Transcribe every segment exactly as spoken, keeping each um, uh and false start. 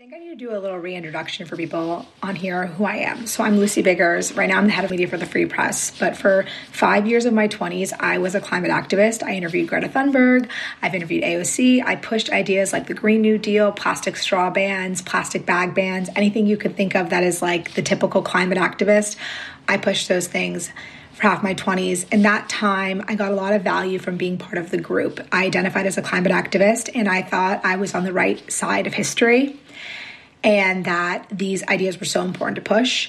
I think I need to do a little reintroduction for people on here who I am. So I'm Lucy Biggers. Right now I'm the head of media for the Free Press. But for five years of my twenties, I was a climate activist. I interviewed Greta Thunberg. I've interviewed A O C. I pushed ideas like the Green New Deal, plastic straw bans, plastic bag bans, anything you could think of that is like the typical climate activist. I pushed those things for half my twenties. In that time, I got a lot of value from being part of the group. I identified as a climate activist, and I thought I was on the right side of history, and that these ideas were so important to push.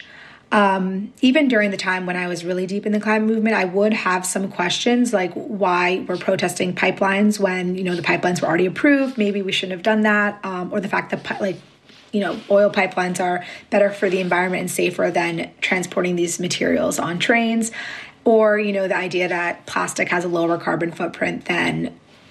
Um, even during the time when I was really deep in the climate movement, I would have some questions like why we're protesting pipelines when, you know, the pipelines were already approved. Maybe we shouldn't have done that. Um, or the fact that, like, you know, oil pipelines are better for the environment and safer than transporting these materials on trains. Or, you know, the idea that plastic has a lower carbon footprint than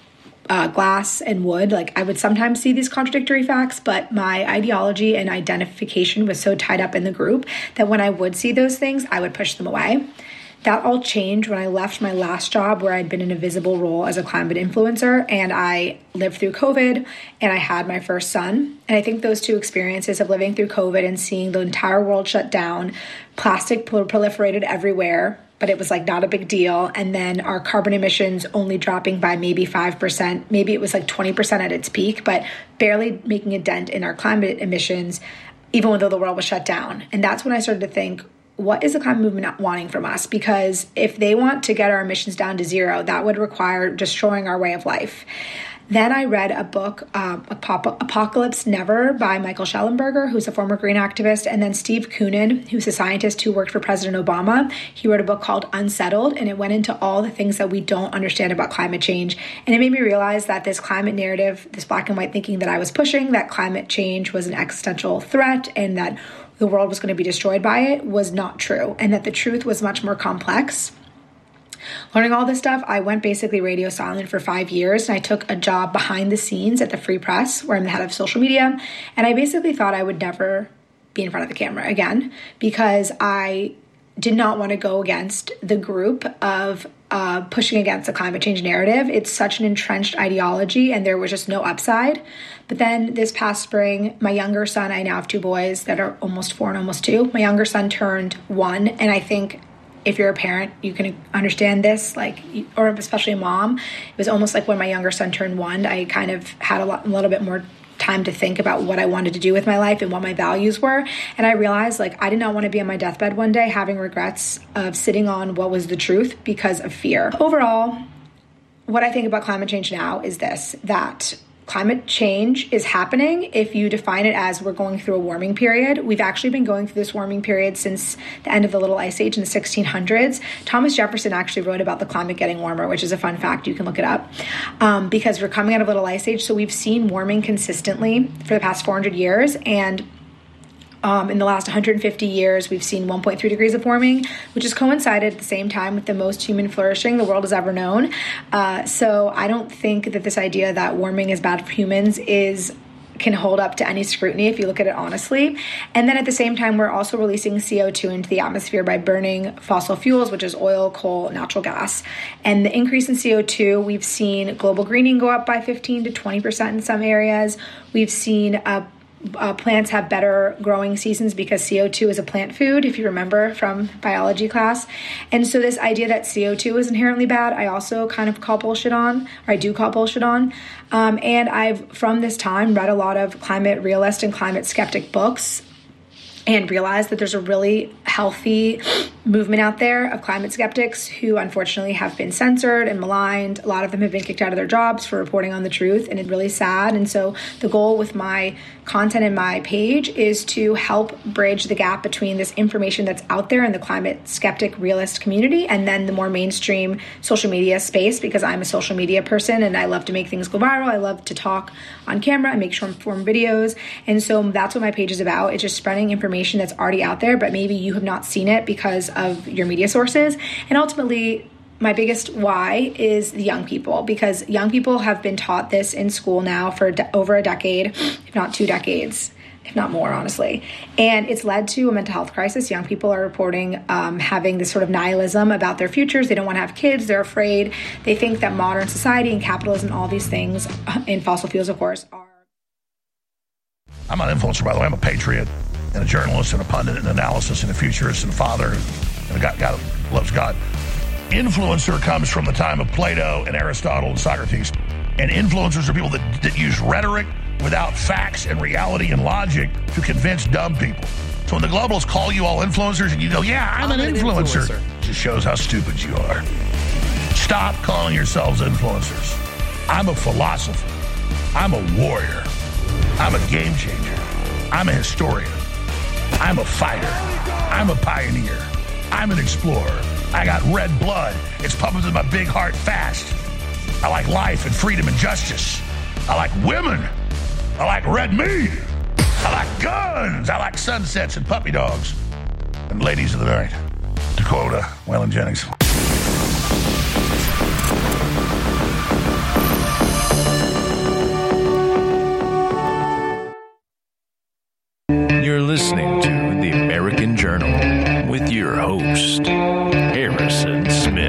Uh, glass and wood. Like, I would sometimes see these contradictory facts, but my ideology and identification was so tied up in the group that when I would see those things, I would push them away. That all changed when I left my last job where I'd been in a visible role as a climate influencer, and I lived through COVID and I had my first son. And I think those two experiences of living through COVID and seeing the entire world shut down, plastic proliferated everywhere, but it was like not a big deal. And then our carbon emissions only dropping by maybe five percent. Maybe it was like twenty percent at its peak, but barely making a dent in our climate emissions, even though the world was shut down. And that's when I started to think, what is the climate movement not wanting from us? Because if they want to get our emissions down to zero, that would require destroying our way of life. Then I read a book, um, Apocalypse Never by Michael Shellenberger, who's a former green activist, and then Steve Koonin, who's a scientist who worked for President Obama. He wrote a book called Unsettled, and it went into all the things that we don't understand about climate change. And it made me realize that this climate narrative, this black and white thinking that I was pushing, that climate change was an existential threat and that the world was going to be destroyed by it, was not true, and that the truth was much more complex. Learning all this stuff, I went basically radio silent for five years, and I took a job behind the scenes at the Free Press, where I'm the head of social media, and I basically thought I would never be in front of the camera again because I did not want to go against the group of uh, pushing against the climate change narrative. It's such an entrenched ideology, and there was just no upside. But then this past spring, my younger son, I now have two boys that are almost four and almost two. My younger son turned one, and I think if you're a parent, you can understand this, like, or especially a mom. It was almost like when my younger son turned one, I kind of had a, lot, a little bit more time to think about what I wanted to do with my life and what my values were. And I realized, like, I did not want to be on my deathbed one day having regrets of sitting on what was the truth because of fear. Overall, what I think about climate change now is this, that climate change is happening if you define it as we're going through a warming period. We've actually been going through this warming period since the end of the Little Ice Age in the sixteen hundreds. Thomas Jefferson actually wrote about the climate getting warmer, which is a fun fact. You can look it up um, because we're coming out of Little Ice Age. So we've seen warming consistently for the past four hundred years. And Um, in the last one hundred fifty years, we've seen one point three degrees of warming, which has coincided at the same time with the most human flourishing the world has ever known. Uh, so I don't think that this idea that warming is bad for humans is can hold up to any scrutiny if you look at it honestly. And then at the same time, we're also releasing C O two into the atmosphere by burning fossil fuels, which is oil, coal, natural gas. And the increase in C O two, we've seen global greening go up by fifteen to twenty percent in some areas. We've seen a Uh, plants have better growing seasons because C O two is a plant food, if you remember from biology class. And so this idea that C O two is inherently bad, I also kind of call bullshit on, or I do call bullshit on. Um, and I've, from this time, read a lot of climate realist and climate skeptic books and realized that there's a really healthy movement out there of climate skeptics who unfortunately have been censored and maligned. A lot of them have been kicked out of their jobs for reporting on the truth, and it's really sad. And so the goal with my content in my page is to help bridge the gap between this information that's out there in the climate skeptic realist community and then the more mainstream social media space, because I'm a social media person and I love to make things go viral. I love to talk on camera and make short-form videos. And so that's what my page is about. It's just spreading information that's already out there, but maybe you have not seen it because of your media sources. And ultimately, my biggest why is the young people, because young people have been taught this in school now for de- over a decade, if not two decades, if not more, honestly. And it's led to a mental health crisis. Young people are reporting um, having this sort of nihilism about their futures. They don't want to have kids. They're afraid. They think that modern society and capitalism, all these things, and fossil fuels, of course, are I'm not an influencer, by the way. I'm a patriot and a journalist and a pundit and an analysis and a futurist and a father and a guy, guy that loves God. Influencer comes from the time of Plato and Aristotle and Socrates. And influencers are people that, that use rhetoric without facts and reality and logic to convince dumb people. So when the globalists call you all influencers and you go, yeah, I'm, I'm an, an influencer, influencer, it just shows how stupid you are. Stop calling yourselves influencers. I'm a philosopher. I'm a warrior. I'm a game changer. I'm a historian. I'm a fighter. I'm a pioneer. I'm an explorer. I got red blood. It's pumping through my big heart fast. I like life and freedom and justice. I like women. I like red meat. I like guns. I like sunsets and puppy dogs. And ladies of the night. Dakota Waylon Jennings. You're listening to The American Journal with your host, Harrison Smith.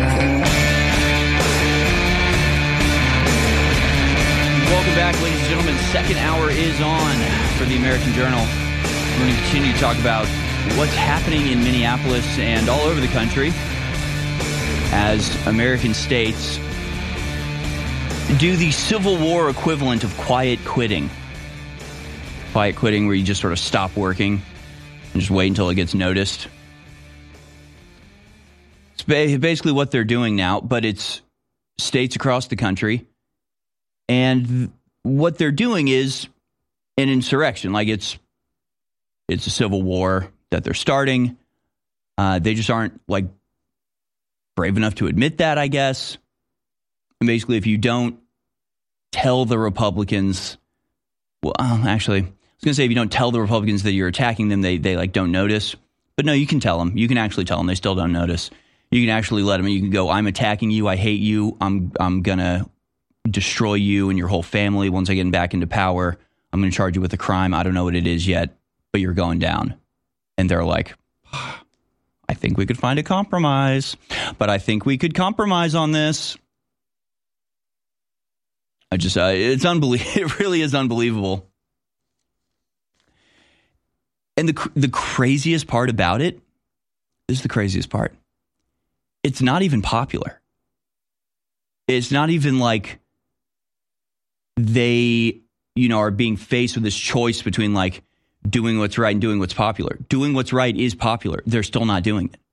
Welcome back, ladies and gentlemen. Second hour is on for The American Journal. We're going to continue to talk about what's happening in Minneapolis and all over the country as American states do the Civil War equivalent of quiet quitting. Quiet quitting, where you just sort of stop working and just wait until it gets noticed. It's basically what they're doing now, but it's states across the country. And what they're doing is an insurrection. Like it's it's a civil war that they're starting. Uh, they just aren't like brave enough to admit that, I guess. And basically, if you don't tell the Republicans, well, uh, actually, I was going to say if you don't tell the Republicans that you're attacking them, they they like don't notice. But no, you can tell them. You can actually tell them. They still don't notice. You can actually let them. You can go, I'm attacking you. I hate you. I'm I'm going to destroy you and your whole family once I get back into power. I'm going to charge you with a crime. I don't know what it is yet, but you're going down. And they're like, I think we could find a compromise, but I think we could compromise on this. I just, uh, it's unbelievable. It really is unbelievable. And the the craziest part about it, this is the craziest part. It's not even popular. It's not even like they, you know, are being faced with this choice between like doing what's right and doing what's popular. Doing what's right is popular. They're still not doing it.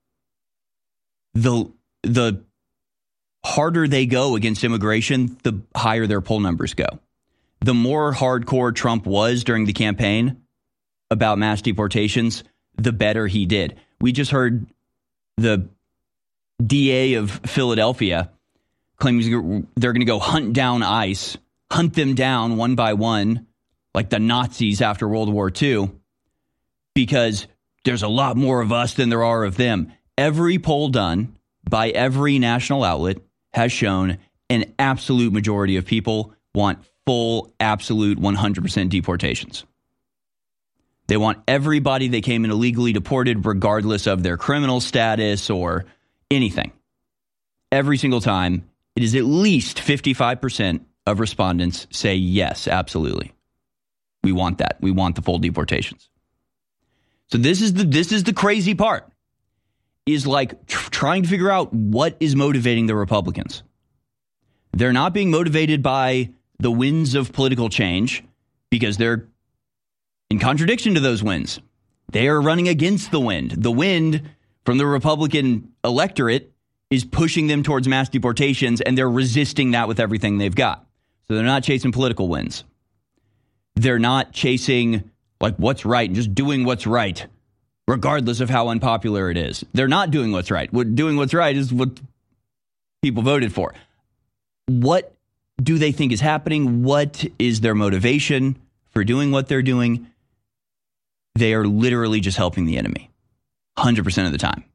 The the harder they go against immigration, the higher their poll numbers go. The more hardcore Trump was during the campaign about mass deportations, the better he did. We just heard the D A of Philadelphia claiming they're going to go hunt down ICE, hunt them down one by one, like the Nazis after World War Two, because there's a lot more of us than there are of them. Every poll done by every national outlet has shown an absolute majority of people want full, absolute one hundred percent deportations. They want everybody that came in illegally deported, regardless of their criminal status or anything. Every single time, it is at least fifty-five percent of respondents say yes, absolutely. We want that. We want the full deportations. So this is the this is the crazy part, is like tr- trying to figure out what is motivating the Republicans. They're not being motivated by the winds of political change because they're in contradiction to those winds. They are running against the wind. The wind from the Republican electorate is pushing them towards mass deportations, and they're resisting that with everything they've got. So they're not chasing political wins. They're not chasing like what's right and just doing what's right, regardless of how unpopular it is. They're not doing what's right. What doing what's right is what people voted for. What do they think is happening? What is their motivation for doing what they're doing? They are literally just helping the enemy one hundred percent of the time.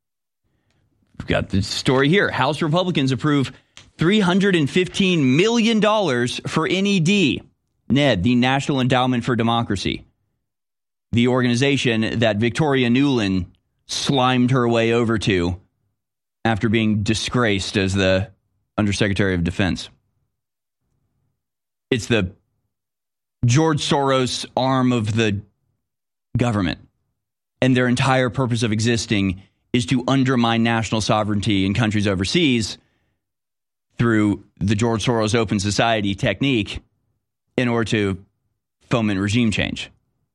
We've got the story here. House Republicans approve three hundred fifteen million dollars for N E D, N E D, the National Endowment for Democracy, the organization that Victoria Nuland slimed her way over to after being disgraced as the Undersecretary of Defense. It's the George Soros arm of the government. And their entire purpose of existing is to undermine national sovereignty in countries overseas through the George Soros Open Society technique in order to foment regime change.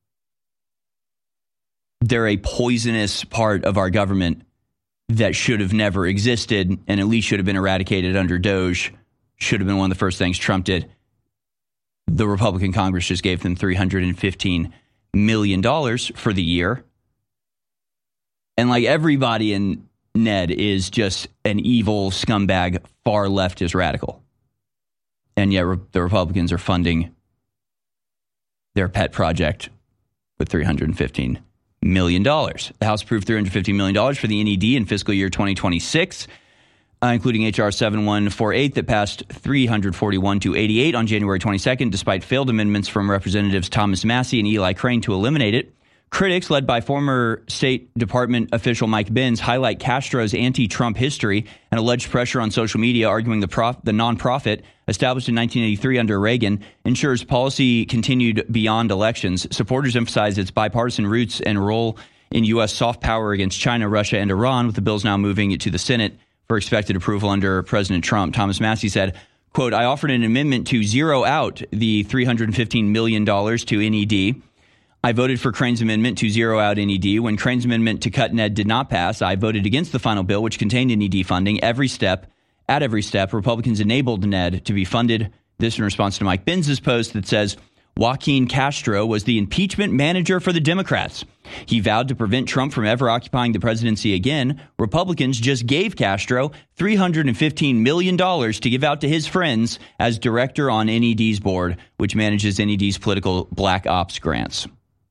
They're a poisonous part of our government that should have never existed and at least should have been eradicated under Doge. Should have been one of the first things Trump did. The Republican Congress just gave them three hundred fifteen million dollars for the year. And like everybody in Ned is just an evil scumbag, far leftist radical. And yet re- the Republicans are funding their pet project with three hundred fifteen million dollars. The House approved three hundred fifty million dollars for the N E D in fiscal year twenty twenty-six, uh, including H R seven one four eight that passed three hundred forty-one to eighty-eight on January twenty-second, despite failed amendments from Representatives Thomas Massey and Eli Crane to eliminate it. Critics, led by former State Department official Mike Benz, highlight Castro's anti-Trump history and alleged pressure on social media, arguing the prof- the nonprofit, established in nineteen eighty-three under Reagan, ensures policy continued beyond elections. Supporters emphasize its bipartisan roots and role in U S soft power against China, Russia, and Iran, with the bills now moving it to the Senate for expected approval under President Trump. Thomas Massey said, quote, I offered an amendment to zero out the three hundred fifteen million dollars to N E D. I voted for Crane's amendment to zero out N E D. When Crane's amendment to cut Ned did not pass, I voted against the final bill, which contained N E D funding. Every step, at every step, Republicans enabled Ned to be funded. This in response to Mike Benz's post that says, Joaquin Castro was the impeachment manager for the Democrats. He vowed to prevent Trump from ever occupying the presidency again. Republicans just gave Castro three hundred fifteen million dollars to give out to his friends as director on N E D's board, which manages N E D's political black ops grants.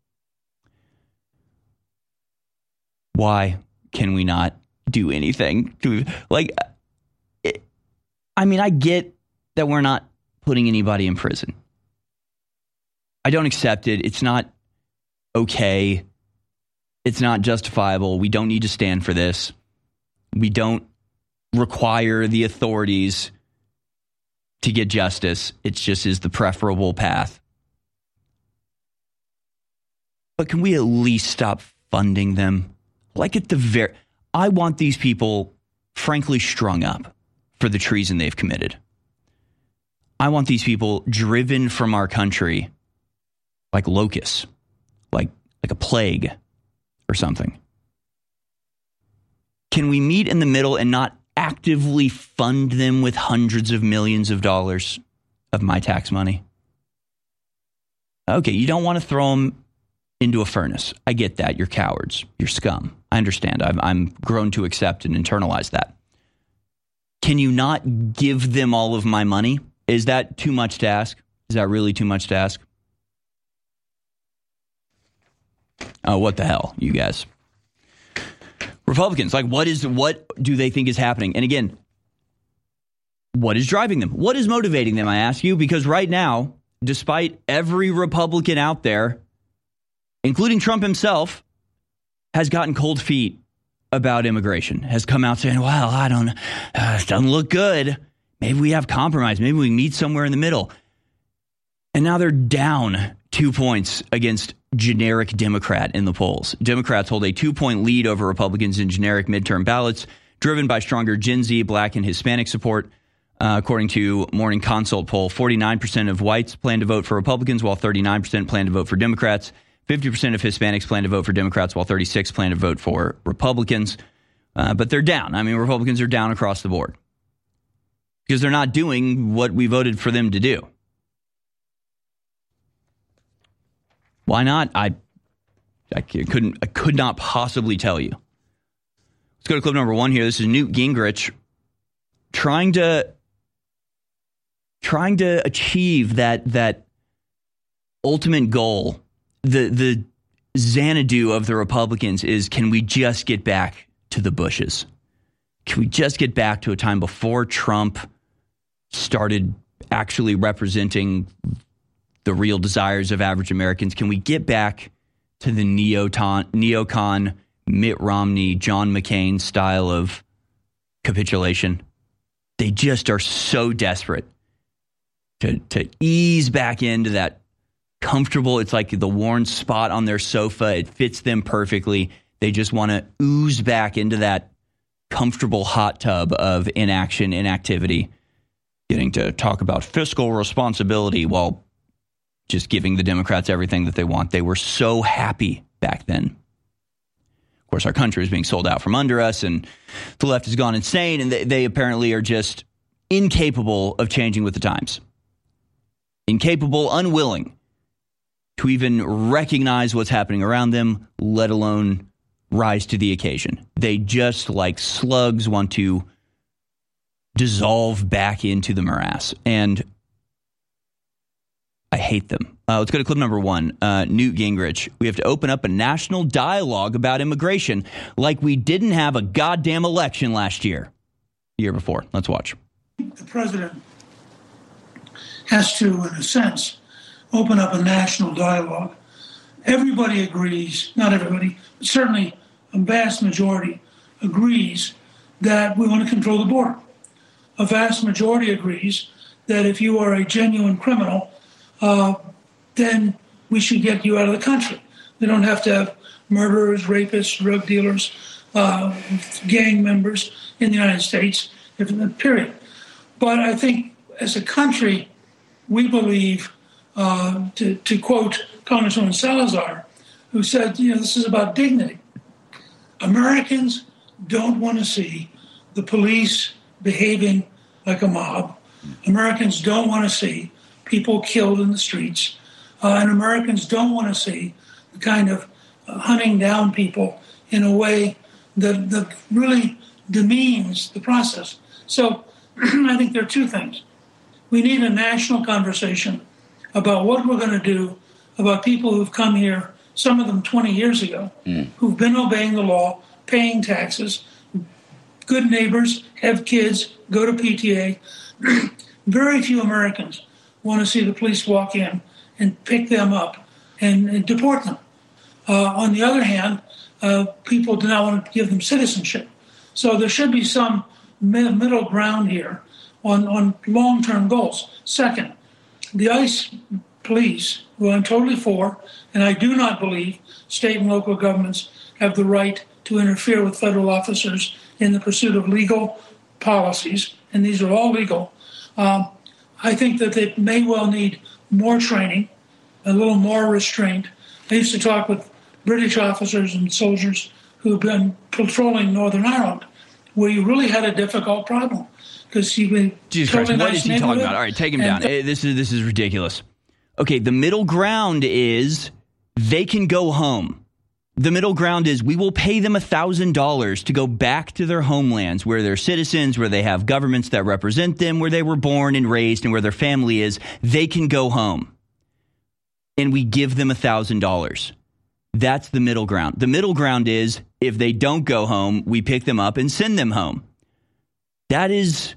Why can we not do anything to, like, it, I mean, I get that we're not putting anybody in prison. I don't accept it. It's not okay. It's not justifiable. We don't need to stand for this. We don't require the authorities to get justice. It just is the preferable path. But can we at least stop funding them? Like at the very, I want these people, frankly, strung up for the treason they've committed. I want these people driven from our country like locusts, like like a plague or something. Can we meet in the middle and not actively fund them with hundreds of millions of dollars of my tax money? Okay, you don't want to throw them into a furnace. I get that. You're cowards. You're scum. I understand. I'm, I'm grown to accept and internalize that. Can you not give them all of my money? Is that too much to ask? Is that really too much to ask? Oh, what the hell, you guys. Republicans, like, what is what do they think is happening? And again, what is driving them? What is motivating them, I ask you? Because right now, despite every Republican out there, including Trump himself, has gotten cold feet about immigration, has come out saying, well, I don't, uh, it doesn't look good. Maybe we have compromise. Maybe we meet somewhere in the middle. And now they're down two points against generic Democrat in the polls. Democrats hold a two-point lead over Republicans in generic midterm ballots, driven by stronger Gen Z, Black, and Hispanic support. Uh, according to Morning Consult poll, forty-nine percent of whites plan to vote for Republicans, while thirty-nine percent plan to vote for Democrats. fifty percent of Hispanics plan to vote for Democrats, while thirty-six percent plan to vote for Republicans. Uh, but they're down. I mean, Republicans are down across the board because they're not doing what we voted for them to do. Why not? I, I couldn't. I could not possibly tell you. Let's go to clip number one here. This is Newt Gingrich trying to trying to achieve that that ultimate goal. The the Xanadu of the Republicans is, can we just get back to the Bushes? Can we just get back to a time before Trump started actually representing the real desires of average Americans? Can we get back to the neoton, neocon, Mitt Romney, John McCain style of capitulation? They just are so desperate to, to ease back into that comfortable. It's like the worn spot on their sofa. It fits them perfectly. They just want to ooze back into that comfortable hot tub of inaction, inactivity, getting to talk about fiscal responsibility while just giving the Democrats everything that they want. They were so happy back then. Of course, our country is being sold out from under us, and the left has gone insane, and they, they apparently are just incapable of changing with the times. Incapable, unwilling to even recognize what's happening around them, let alone rise to the occasion. They just, like slugs, want to dissolve back into the morass, and I hate them. Uh, let's go to clip number one. Uh, Newt Gingrich. We have to open up a national dialogue about immigration like we didn't have a goddamn election last year. The year before. Let's watch. The president has to, in a sense, open up a national dialogue. Everybody agrees, not everybody, but certainly a vast majority agrees that we want to control the border. A vast majority agrees that if you are a genuine criminal, uh, then we should get you out of the country. We don't have to have murderers, rapists, drug dealers, uh, gang members in the United States, period. But I think as a country, we believe, uh, to, to quote Congresswoman Salazar, who said, you know, this is about dignity. Americans don't want to see the police behaving like a mob. Americans don't want to see people killed in the streets. Uh, and Americans don't want to see the kind of uh, hunting down people in a way that, that really demeans the process. So I think there are two things. We need a national conversation about what we're going to do about people who've come here, some of them twenty years ago, mm. who've been obeying the law, paying taxes, good neighbors, have kids, go to P T A. Very few Americans want to see the police walk in and pick them up and, and deport them. Uh, on the other hand, uh, people do not want to give them citizenship. So there should be some mi- middle ground here on, on long-term goals. Second, the ICE police, who I'm totally for, and I do not believe state and local governments have the right to interfere with federal officers in the pursuit of legal policies, and these are all legal. Um, I think that they may well need more training, a little more restraint. I used to talk with British officers and soldiers who've been patrolling Northern Ireland, where you really had a difficult problem because you been Jesus Christ, what is he talking about? All right, take him down. Th- this is this is ridiculous. Okay, the middle ground is they can go home. The middle ground is we will pay them one thousand dollars to go back to their homelands where they're citizens, where they have governments that represent them, where they were born and raised, and where their family is. They can go home. And we give them one thousand dollars. That's the middle ground. The middle ground is if they don't go home, we pick them up and send them home. That is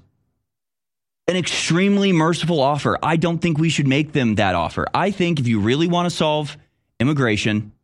an extremely merciful offer. I don't think we should make them that offer. I think if you really want to solve immigration,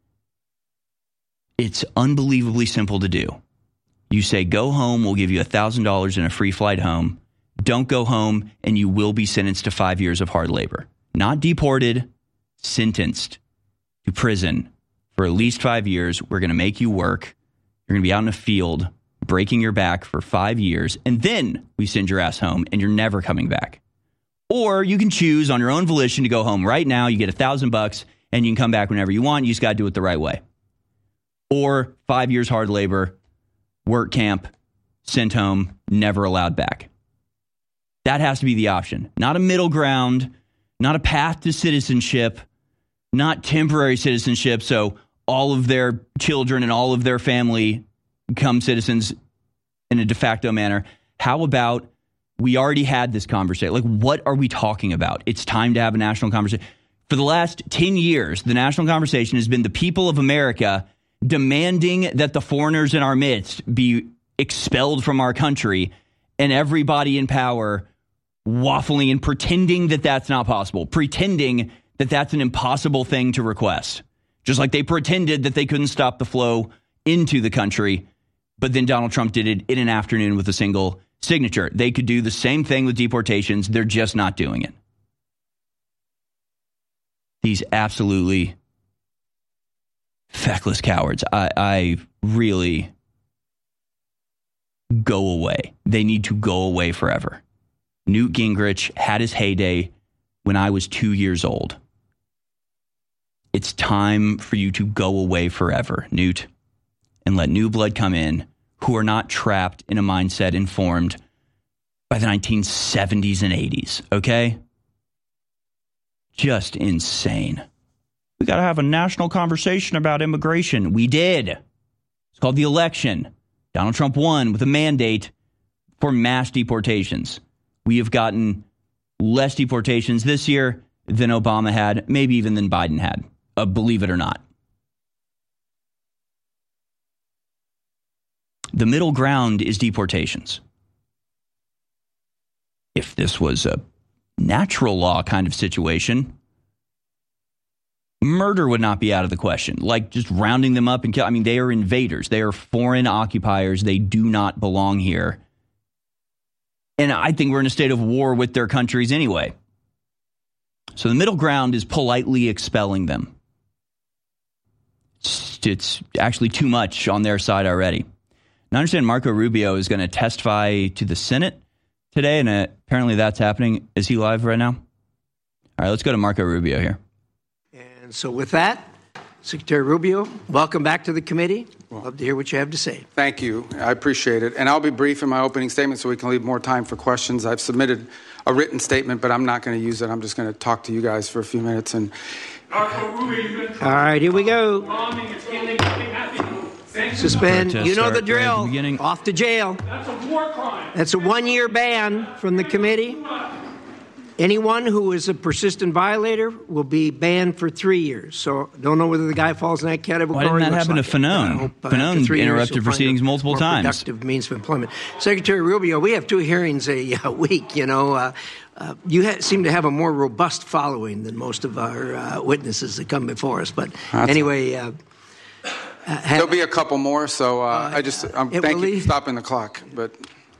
it's unbelievably simple to do. You say, go home, we'll give you one thousand dollars and a free flight home. Don't go home, and you will be sentenced to five years of hard labor. Not deported, sentenced to prison for at least five years. We're going to make you work. You're going to be out in a field, breaking your back for five years, and then we send your ass home, and you're never coming back. Or you can choose on your own volition to go home right now. You get a thousand bucks, and you can come back whenever you want. You just got to do it the right way. Or five years hard labor, work camp, sent home, never allowed back. That has to be the option. Not a middle ground, not a path to citizenship, not temporary citizenship, so all of their children and all of their family become citizens in a de facto manner. How about we already had this conversation? Like, what are we talking about? It's time to have a national conversation. For the last ten years, the national conversation has been the people of America demanding that the foreigners in our midst be expelled from our country, and everybody in power waffling and pretending that that's not possible, pretending that that's an impossible thing to request. Just like they pretended that they couldn't stop the flow into the country, but then Donald Trump did it in an afternoon with a single signature. They could do the same thing with deportations. They're just not doing it. These absolutely feckless cowards. I, I really go away. They need to go away forever. Newt Gingrich had his heyday when I was two years old. It's time for you to go away forever, Newt, and let new blood come in who are not trapped in a mindset informed by the nineteen seventies and eighties, okay? Just insane. We got to have a national conversation about immigration. We did. It's called the election. Donald Trump won with a mandate for mass deportations. We have gotten less deportations this year than Obama had, maybe even than Biden had, uh, believe it or not. The middle ground is deportations. If this was a natural law kind of situation, murder would not be out of the question. Like just rounding them up and kill. I mean, they are invaders. They are foreign occupiers. They do not belong here. And I think we're in a state of war with their countries anyway. So the middle ground is politely expelling them. It's, it's actually too much on their side already. Now, I understand Marco Rubio is going to testify to the Senate today, and uh, apparently that's happening. Is he live right now? All right, let's go to Marco Rubio here. And so with that, Secretary Rubio, welcome back to the committee. Love to hear what you have to say. Thank you. I appreciate it. And I'll be brief in my opening statement so we can leave more time for questions. I've submitted a written statement, but I'm not going to use it. I'm just going to talk to you guys for a few minutes. And All right, here we go. Suspend. You know the drill. Right the Off to jail. That's a war crime. That's a one-year ban from the committee. Anyone who is a persistent violator will be banned for three years. So don't know whether the guy falls in that category. Why didn't that happen like to Fanone? Uh, Fanone interrupted proceedings multiple more times. Productive means of employment. Secretary Rubio, we have two hearings a, a week. You know, uh, uh, you ha- seem to have a more robust following than most of our uh, witnesses that come before us. But That's anyway. Uh, Uh, have, there'll be a couple more, so uh, uh, I just um, it thank you really- for stopping the clock, but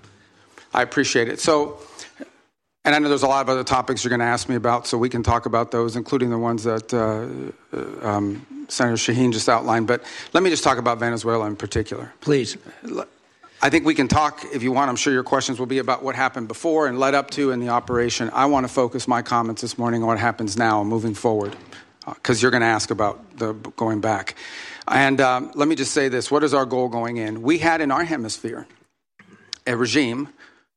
I appreciate it. So, and I know there's a lot of other topics you're going to ask me about, so we can talk about those, including the ones that uh, um, Senator Shaheen just outlined. But let me just talk about Venezuela in particular. Please. I think we can talk, if you want. I'm sure your questions will be about what happened before and led up to in the operation. I want to focus my comments this morning on what happens now moving forward, because uh, you're going to ask about the going back. And um, let me just say this. What is our goal going in? We had in our hemisphere a regime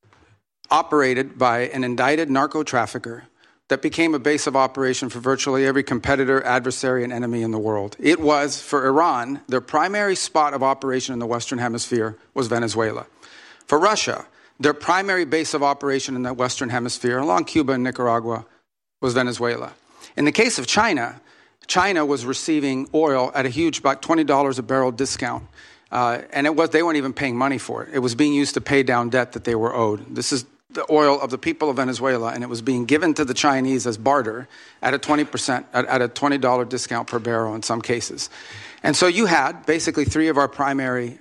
operated by an indicted narco trafficker that became a base of operation for virtually every competitor, adversary, and enemy in the world. It was, for Iran, their primary spot of operation in the Western Hemisphere was Venezuela. For Russia, their primary base of operation in the Western Hemisphere, along Cuba and Nicaragua, was Venezuela. In the case of China, China was receiving oil at a huge, about twenty dollars a barrel discount. Uh, and it was they weren't even paying money for it. It was being used to pay down debt that they were owed. This is the oil of the people of Venezuela, and it was being given to the Chinese as barter at a twenty percent, at, at a twenty dollars discount per barrel in some cases. And so you had basically three of our primary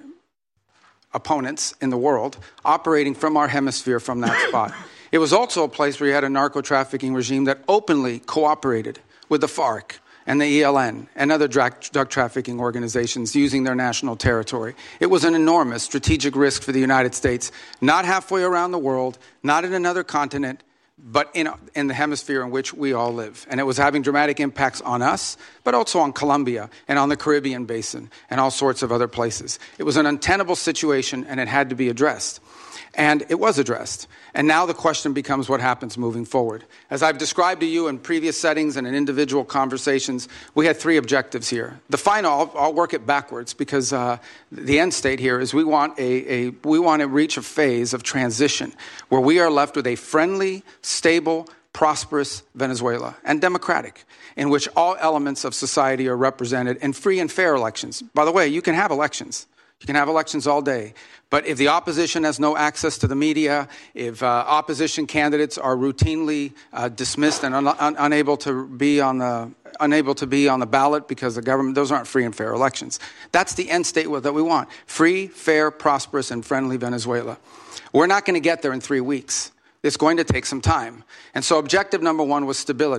opponents in the world operating from our hemisphere from that spot. It was also a place where you had a narco-trafficking regime that openly cooperated with the FARC and the E L N and other drug, drug trafficking organizations using their national territory. It was an enormous strategic risk for the United States, not halfway around the world, not in another continent, but in, in the hemisphere in which we all live. And it was having dramatic impacts on us, but also on Colombia and on the Caribbean basin and all sorts of other places. It was an untenable situation, and it had to be addressed. And it was addressed. And now the question becomes what happens moving forward. As I've described to you in previous settings and in individual conversations, we had three objectives here. The final, I'll, I'll work it backwards, because uh, the end state here is we want a, a we want to reach a phase of transition where we are left with a friendly, stable, prosperous Venezuela, and democratic, in which all elements of society are represented in free and fair elections. By the way, you can have elections. You can have elections all day. But if the opposition has no access to the media, if uh, opposition candidates are routinely uh, dismissed and un- un- unable to be on the unable to be on the ballot because the government, those aren't free and fair elections. That's the end state that we want. Free, fair, prosperous, and friendly Venezuela. We're not going to get there in three weeks. It's going to take some time. And so objective number one was stability.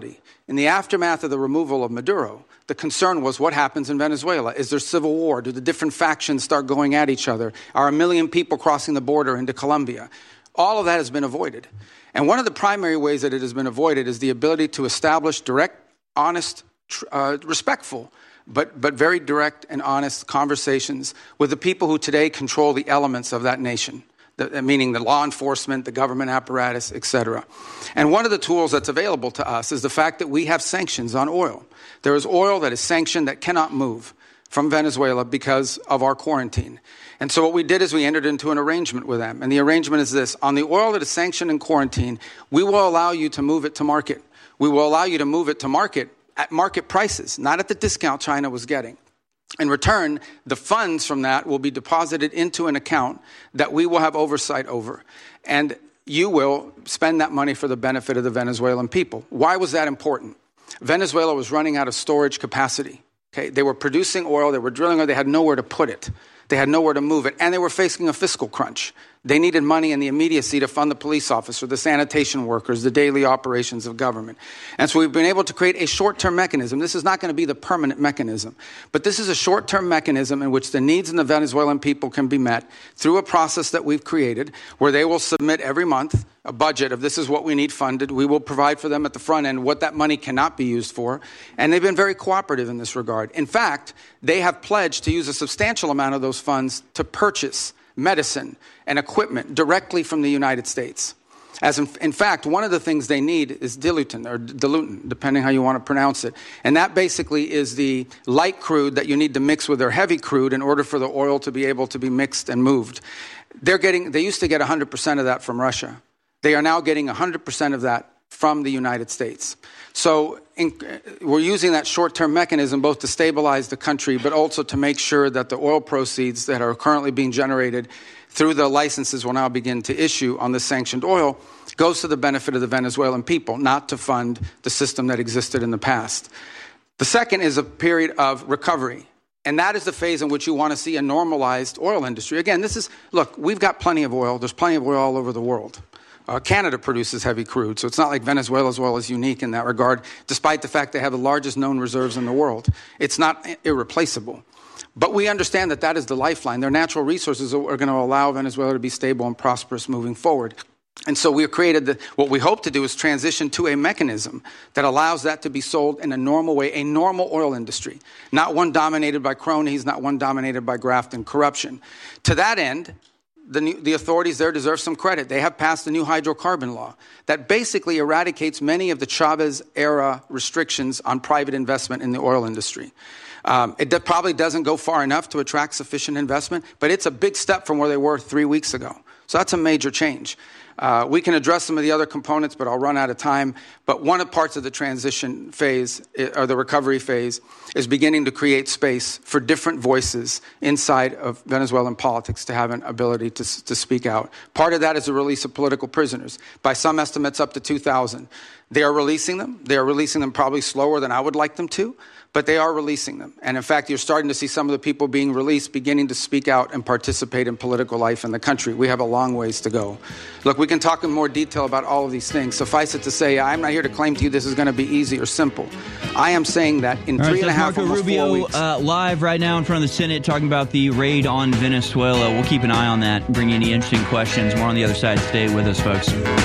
In the aftermath of the removal of Maduro, the concern was what happens in Venezuela. Is there civil war? Do the different factions start going at each other? Are a million people crossing the border into Colombia? All of that has been avoided. And one of the primary ways that it has been avoided is the ability to establish direct, honest, uh, respectful, but, but very direct and honest conversations with the people who today control the elements of that nation. The, meaning the law enforcement, the government apparatus, et cetera. And one of the tools that's available to us is the fact that we have sanctions on oil. There is oil that is sanctioned that cannot move from Venezuela because of our quarantine. And so what we did is we entered into an arrangement with them. And the arrangement is this. On the oil that is sanctioned in quarantine, we will allow you to move it to market. We will allow you to move it to market at market prices, not at the discount China was getting. In return, the funds from that will be deposited into an account that we will have oversight over. And you will spend that money for the benefit of the Venezuelan people. Why was that important? Venezuela was running out of storage capacity. Okay, they were producing oil, they were drilling oil, they had nowhere to put it. They had nowhere to move it, and they were facing a fiscal crunch. They needed money in the immediacy to fund the police officer, the sanitation workers, the daily operations of government. And so we've been able to create a short-term mechanism. This is not going to be the permanent mechanism, but this is a short-term mechanism in which the needs of the Venezuelan people can be met through a process that we've created where they will submit every month a budget of this is what we need funded. We will provide for them at the front end what that money cannot be used for. And they've been very cooperative in this regard. In fact, they have pledged to use a substantial amount of those funds to purchase medicine and equipment directly from the United States. As in, in fact, one of the things they need is dilutin, or dilutin, depending how you want to pronounce it. And that basically is the light crude that you need to mix with their heavy crude in order for the oil to be able to be mixed and moved. They're getting, they used to get one hundred percent of that from Russia. They are now getting one hundred percent of that from the United States. So in, we're using that short-term mechanism both to stabilize the country, but also to make sure that the oil proceeds that are currently being generated through the licenses we'll now begin to issue on the sanctioned oil goes to the benefit of the Venezuelan people, not to fund the system that existed in the past. The second is a period of recovery. And that is the phase in which you want to see a normalized oil industry. Again, this is, look, we've got plenty of oil. There's plenty of oil all over the world. Uh, Canada produces heavy crude, so it's not like Venezuela's oil is unique in that regard, despite the fact they have the largest known reserves in the world. It's not irreplaceable. But we understand that that is the lifeline. Their natural resources are going to allow Venezuela to be stable and prosperous moving forward. And so we have created the, what we hope to do is transition to a mechanism that allows that to be sold in a normal way, a normal oil industry, not one dominated by cronies, not one dominated by graft and corruption. To that end, The, new, the authorities there deserve some credit. They have passed a new hydrocarbon law that basically eradicates many of the Chavez-era restrictions on private investment in the oil industry. Um, it de- probably doesn't go far enough to attract sufficient investment, but it's a big step from where they were three weeks ago. So that's a major change. Uh, we can address some of the other components, but I'll run out of time. But one of the parts of the transition phase, or the recovery phase, is beginning to create space for different voices inside of Venezuelan politics to have an ability to, to speak out. Part of that is the release of political prisoners. By some estimates, up to two thousand. They are releasing them. They are releasing them probably slower than I would like them to, but they are releasing them. And in fact, you're starting to see some of the people being released beginning to speak out and participate in political life in the country. We have a long ways to go. Look, we can talk in more detail about all of these things. Suffice it to say, I'm not here to claim to you this is going to be easy or simple. I am saying that in all three right, and a half, Marco almost Rubio, four weeks. Uh, live right now in front of the Senate talking about the raid on Venezuela. We'll keep an eye on that and bring you any interesting questions. More on the other side. Stay with us, folks.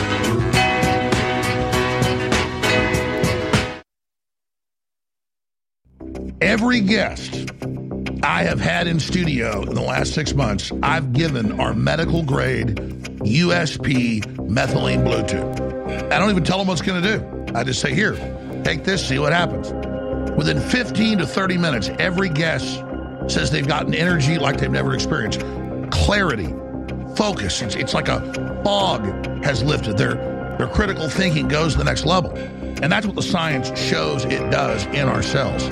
Every guest I have had in studio in the last six months, I've given our medical grade U S P methylene Bluetooth. I don't even tell them what's going to do. I just say, here, take this, see what happens. Within fifteen to thirty minutes, every guest says they've gotten energy like they've never experienced. Clarity, focus. It's, it's like a fog has lifted. Their, their critical thinking goes to the next level. And that's what the science shows it does in our cells.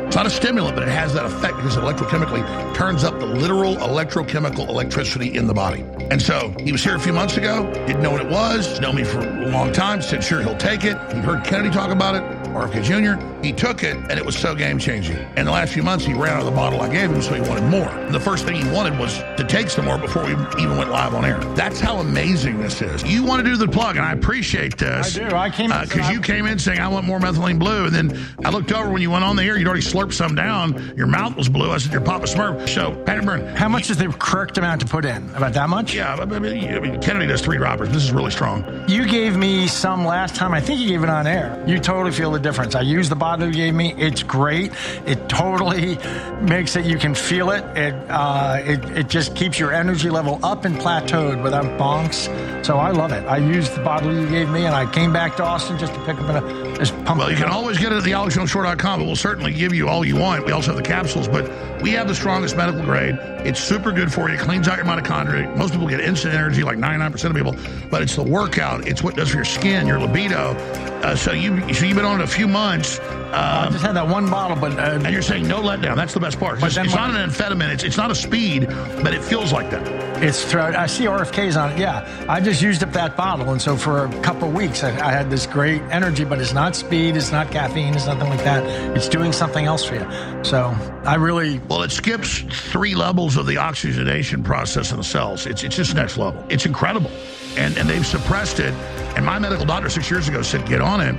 It's not a stimulant, but it has that effect because it electrochemically turns up the literal electrochemical electricity in the body. And so he was here a few months ago, didn't know what it was, known me for a long time, said sure he'll take it. He heard Kennedy talk about it, R F K Junior He took it, and it was so game-changing. And the last few months, he ran out of the bottle I gave him, so he wanted more. And the first thing he wanted was to take some more before we even went live on air. That's how amazing this is. You want to do the plug, and I appreciate this. I do. I came in because uh, you came in saying, I want more methylene blue, and then I looked over when you went on the air, you'd already slurped some down. Your mouth was blue. I said, you're Papa Smurf. So, Patrick Byrne. How much is the correct amount to put in? About that much? Yeah. I mean, I mean, Kennedy does three droppers. This is really strong. You gave me some last time. I think you gave it on air. You totally feel the difference. I used the bottle you gave me. It's great. It totally makes it, you can feel it. It uh, it, it just keeps your energy level up and plateaued without bonks. So I love it. I used the bottle you gave me, and I came back to Austin just to pick up a just pump. Well, you can always get it at the alex jones shore dot com, but we'll certainly give you all you want. We also have the capsules, but we have the strongest medical grade. It's super good for you. It cleans out your mitochondria. Most people get instant energy, like ninety-nine percent of people, but it's the workout. It's what it does for your skin, your libido. Uh, so, you, so you've been on it a few months. Um, I just had that one bottle, but... Uh, and you're saying no letdown. That's the best part. It's, it's not an amphetamine. It's, it's not a speed, but it feels like that. It's throughout. I see R F Ks on it. Yeah, I just used up that bottle, and so for a couple of weeks, I, I had this great energy. But it's not speed, it's not caffeine, it's nothing like that. It's doing something else for you. So I really well. It skips three levels of the oxygenation process in the cells. It's it's just next level. It's incredible, and and they've suppressed it. And my medical doctor six years ago said get on it,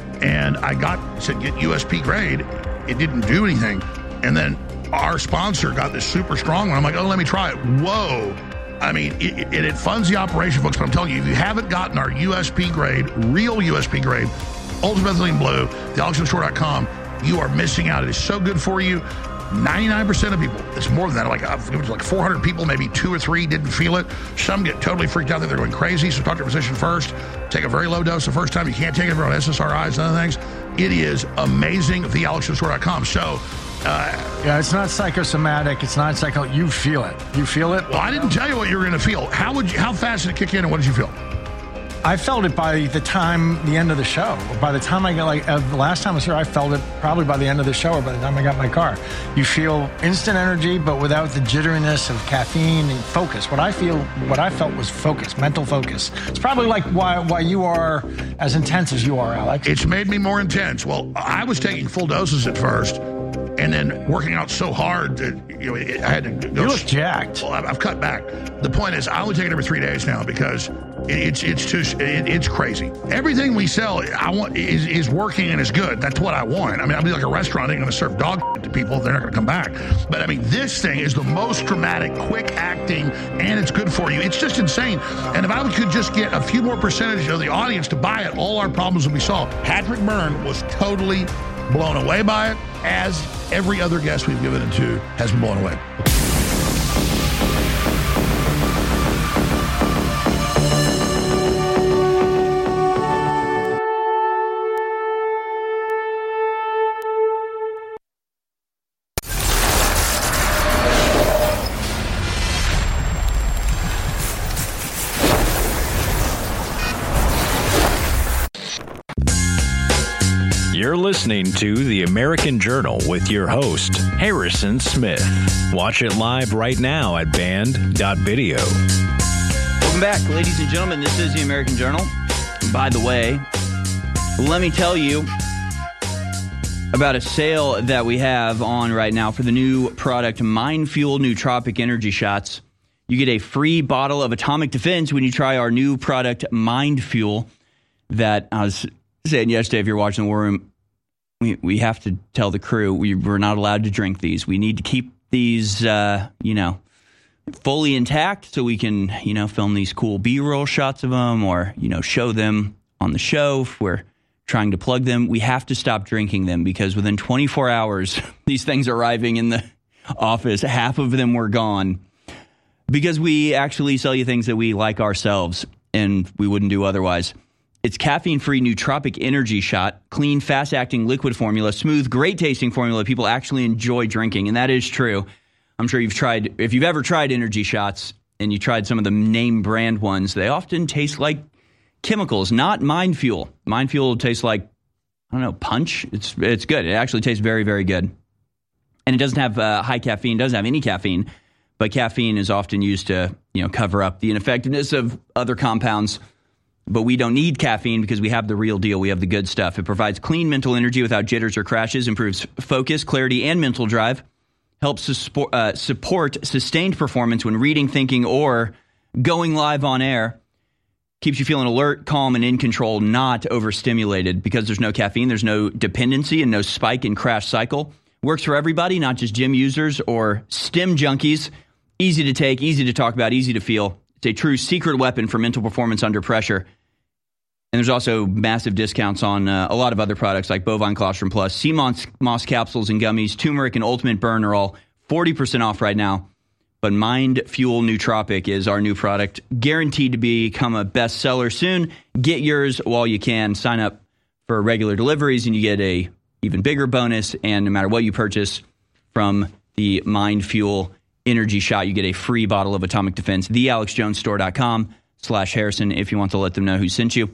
and I got said get U S P grade. It didn't do anything, and then our sponsor got this super strong one. I'm like, oh, let me try it. Whoa. I mean, it, it, it funds the operation, folks, but I'm telling you, if you haven't gotten our U S P grade, real U S P grade, Ultimate Methylene Blue, the alex jones shore dot com, you are missing out. It is so good for you. ninety-nine percent of people, it's more than that, like it was like four hundred people, maybe two or three didn't feel it. Some get totally freaked out that they're going crazy, so talk to your physician first. Take a very low dose the first time. You can't take it on S S R Is and other things. It is amazing at the alex jones shore dot com. So, Uh, yeah, it's not psychosomatic. It's not psycho. You feel it. You feel it. Well, I didn't tell you what you were going to feel. How would you? How fast did it kick in, and what did you feel? I felt it by the time the end of the show. By the time I got like uh, the last time I was here, I felt it probably by the end of the show or by the time I got in my car. You feel instant energy, but without the jitteriness of caffeine and focus. What I feel, what I felt was focus, mental focus. It's probably like why why you are as intense as you are, Alex. It's made me more intense. Well, I was taking full doses at first. And then working out so hard that, you know, I had to go. You look jacked. Well, I've cut back. The point is, I only take it every three days now because it's it's too it, it's crazy. Everything we sell, I want is, is working and is good. That's what I want. I mean, I'll be like a restaurant. I'm going to serve dog to people. They're not going to come back. But I mean, this thing is the most dramatic, quick acting, and it's good for you. It's just insane. And if I could just get a few more percentage of the audience to buy it, all our problems would be solved. Patrick Byrne was totally blown away by it, as every other guest we've given it to has been blown away. You're listening to The American Journal with your host, Harrison Smith. Watch it live right now at band dot video. Welcome back, ladies and gentlemen. This is The American Journal. By the way, let me tell you about a sale that we have on right now for the new product, Mind Fuel Nootropic Energy Shots. You get a free bottle of Atomic Defense when you try our new product, Mind Fuel, that I was saying yesterday, if you're watching the War Room, we, we have to tell the crew we, we're not allowed to drink these. We need to keep these, uh, you know, fully intact so we can, you know, film these cool B-roll shots of them or, you know, show them on the show if we're trying to plug them. We have to stop drinking them because within twenty-four hours, these things arriving in the office, half of them were gone because we actually sell you things that we like ourselves and we wouldn't do otherwise. It's caffeine-free nootropic energy shot, clean, fast-acting liquid formula, smooth, great-tasting formula people actually enjoy drinking, and that is true. I'm sure you've tried, if you've ever tried energy shots and you tried some of the name brand ones, they often taste like chemicals, not Mind Fuel. Mind Fuel tastes like, I don't know, punch. It's it's good. It actually tastes very, very good. And it doesn't have uh, high caffeine, doesn't have any caffeine, but caffeine is often used to, you know, cover up the ineffectiveness of other compounds. But we don't need caffeine because we have the real deal. We have the good stuff. It provides clean mental energy without jitters or crashes, improves focus, clarity, and mental drive, helps to support, uh, support sustained performance when reading, thinking, or going live on air, keeps you feeling alert, calm, and in control, not overstimulated. Because there's no caffeine, there's no dependency and no spike and crash cycle. Works for everybody, not just gym users or STEM junkies. Easy to take, easy to talk about, easy to feel. It's a true secret weapon for mental performance under pressure. And there's also massive discounts on uh, a lot of other products like Bovine Colostrum Plus, Sea Moss, Moss capsules and gummies, turmeric and Ultimate Burn are all forty percent off right now. But Mind Fuel Nootropic is our new product, guaranteed to become a bestseller soon. Get yours while you can. Sign up for regular deliveries and you get a even bigger bonus. And no matter what you purchase from the Mind Fuel Energy Shot, you get a free bottle of Atomic Defense. the alex jones store dot com slash Harrison if you want to let them know who sent you.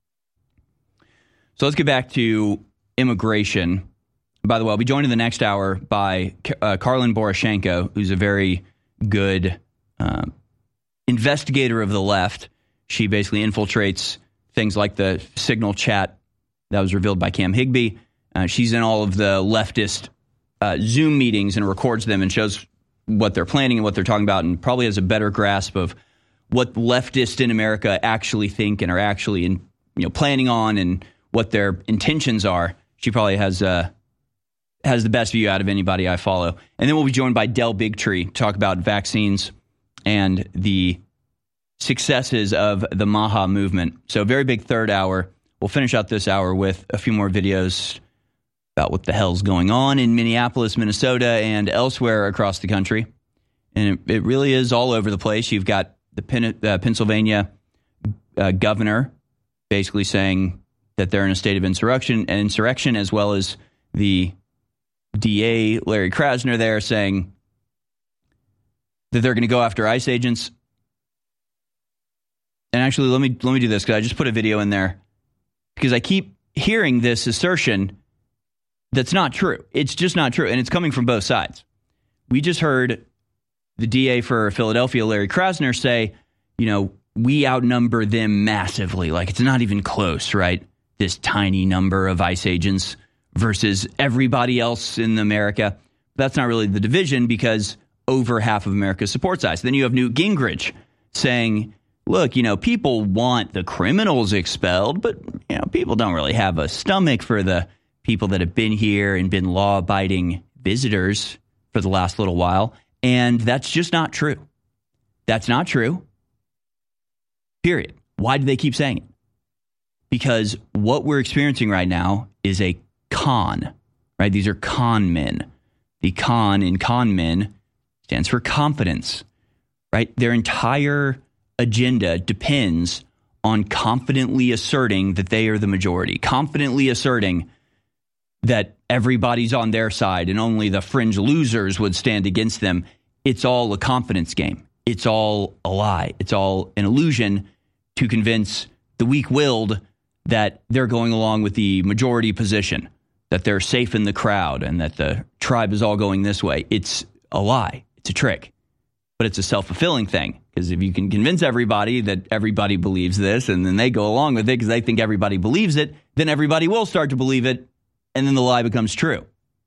So let's get back to immigration. By the way, I'll be joined in the next hour by uh, Karlin Boroshenko, who's a very good uh, investigator of the left. She basically infiltrates things like the Signal chat that was revealed by Cam Higbee. Uh, she's in all of the leftist uh, Zoom meetings and records them and shows what they're planning and what they're talking about, and probably has a better grasp of what leftists in America actually think and are actually in, you know, planning on and what their intentions are. She probably has uh, has the best view out of anybody I follow. And then we'll be joined by Del Bigtree to talk about vaccines and the successes of the Maha movement. So very big third hour. We'll finish out this hour with a few more videos about what the hell's going on in Minneapolis, Minnesota, and elsewhere across the country. And it, it really is all over the place. You've got the Pen, uh, Pennsylvania uh, governor basically saying that they're in a state of insurrection, and insurrection, as well as the D A, Larry Krasner, there saying that they're going to go after ICE agents. And actually, let me let me do this, because I just put a video in there, because I keep hearing this assertion that's not true. It's just not true, and it's coming from both sides. We just heard the D A for Philadelphia, Larry Krasner, say, you know, we outnumber them massively. Like, it's not even close, right? This tiny number of ICE agents versus everybody else in America. That's not really the division, because over half of America supports ICE. Then you have Newt Gingrich saying, look, you know, people want the criminals expelled, but, you know, people don't really have a stomach for the people that have been here and been law-abiding visitors for the last little while. And that's just not true. That's not true. Period. Why do they keep saying it? Because what we're experiencing right now is a con, right? These are con men. The con in con men stands for confidence, right? Their entire agenda depends on confidently asserting that they are the majority, confidently asserting that everybody's on their side and only the fringe losers would stand against them. It's all a confidence game. It's all a lie. It's all an illusion to convince the weak-willed that they're going along with the majority position, that they're safe in the crowd, and that the tribe is all going this way. It's a lie. It's a trick. But it's a self-fulfilling thing, because if you can convince everybody that everybody believes this, and then they go along with it because they think everybody believes it, then everybody will start to believe it, and then the lie becomes true.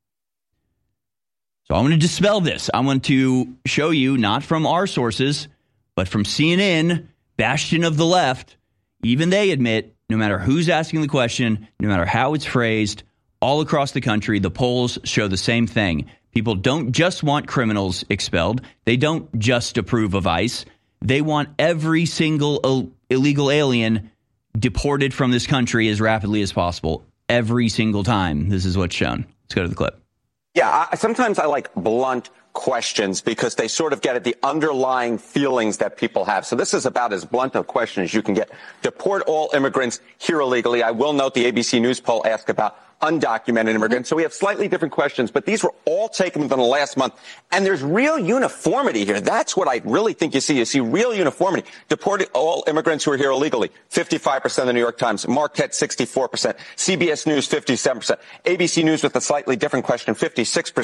So I want to dispel this. I want to show you, not from our sources, but from C N N, bastion of the left. Even they admit, no matter who's asking the question, no matter how it's phrased, all across the country, the polls show the same thing. People don't just want criminals expelled. They don't just approve of ICE. They want every single Ill- illegal alien deported from this country as rapidly as possible. Every single time. This is what's shown. Let's go to the clip. Yeah, I, sometimes I like blunt questions because they sort of get at the underlying feelings that people have. So this is about as blunt a question as you can get. Deport all immigrants here illegally. I will note the A B C News poll asked about undocumented immigrants. So we have slightly different questions, but these were all taken within the last month. And there's real uniformity here. That's what I really think you see. You see real uniformity. Deport all immigrants who are here illegally. fifty-five percent of the New York Times. Marquette, sixty-four percent. C B S News, fifty-seven percent. A B C News with a slightly different question, fifty-six percent.